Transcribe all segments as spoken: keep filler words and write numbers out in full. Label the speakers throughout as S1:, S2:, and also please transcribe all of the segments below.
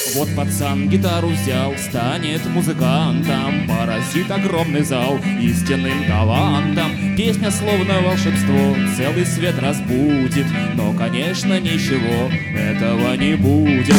S1: Вот пацан гитару взял, станет музыкантом, поразит огромный зал истинным талантом. Песня словно волшебство, целый свет разбудит, но, конечно, ничего этого не будет.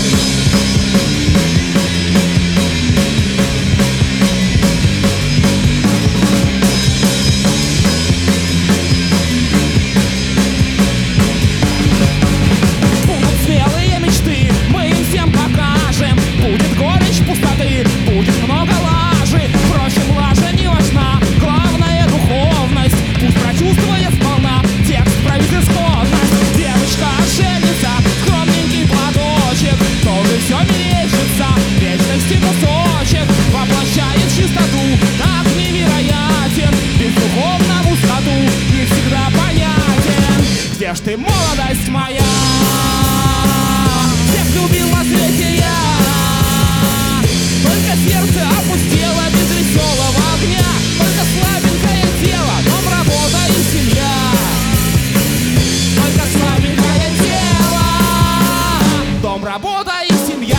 S2: Где ж ты, молодость моя? Всех любил на свете я, только сердце опустело без веселого огня, только слабенькое тело, дом, работа и семья. Только слабенькое тело, дом, работа и семья.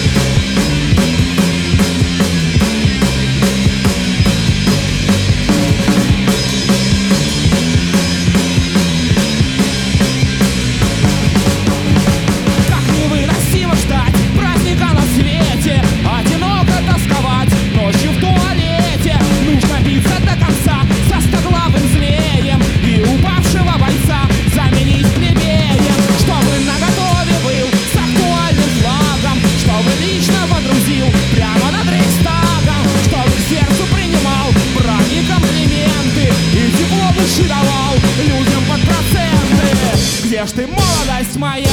S2: Где ж ты, молодость моя?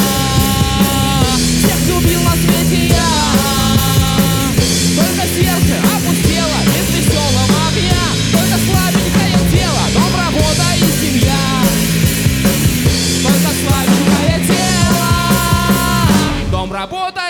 S2: Всех любил на свете я, только сердце опустело без веселого огня, только слабенькое тело, дом, работа и семья. Только слабенькое тело, дом, работа